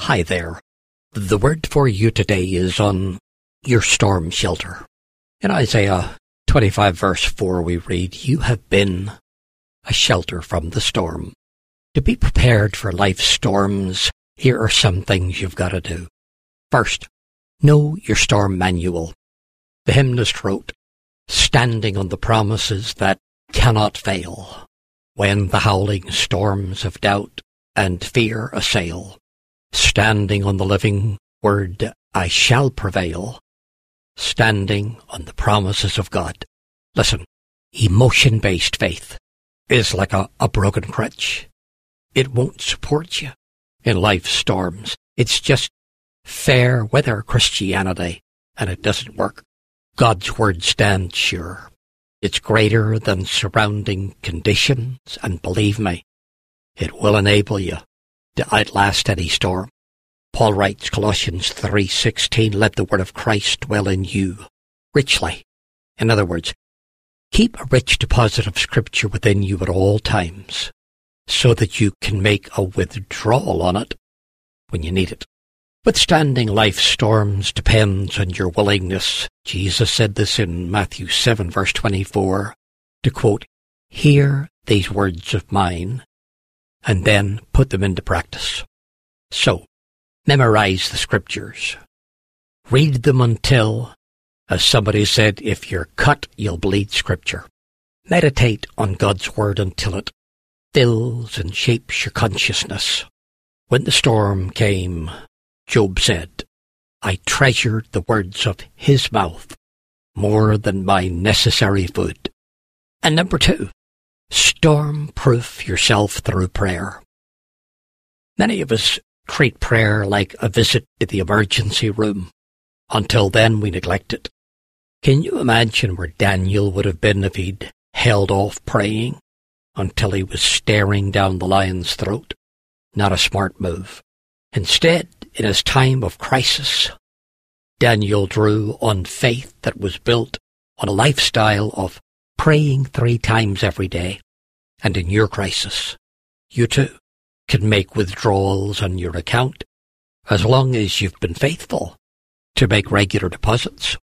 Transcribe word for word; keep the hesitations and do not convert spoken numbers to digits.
Hi there. The word for you today is on your storm shelter. In Isaiah twenty-five verse four we read, "You have been a shelter from the storm." To be prepared for life's storms, here are some things you've got to do. First, know your storm manual. The hymnist wrote, "Standing on the promises that cannot fail, when the howling storms of doubt and fear assail. Standing on the living word, I shall prevail. Standing on the promises of God." Listen, emotion-based faith is like a, a broken crutch. It won't support you in life's storms. It's just fair weather Christianity, and it doesn't work. God's word stands sure. It's greater than surrounding conditions, and believe me, it will enable you to outlast any storm. Paul writes, Colossians three sixteen, "Let the word of Christ dwell in you richly." In other words, keep a rich deposit of Scripture within you at all times, so that you can make a withdrawal on it when you need it. Withstanding life's storms depends on your willingness. Jesus said this in Matthew seven verse twenty-four, to quote, "Hear these words of mine, and then put them into practice." So, memorize the Scriptures. Read them until, as somebody said, if you're cut, you'll bleed Scripture. Meditate on God's Word until it fills and shapes your consciousness. When the storm came, Job said, "I treasured the words of his mouth more than my necessary food." And number two, storm-proof yourself through prayer. Many of us treat prayer like a visit to the emergency room. Until then, we neglect it. Can you imagine where Daniel would have been if he'd held off praying until he was staring down the lion's throat? Not a smart move. Instead, in his time of crisis, Daniel drew on faith that was built on a lifestyle of praying three times every day. And in your crisis, you too can make withdrawals on your account as long as you've been faithful to make regular deposits.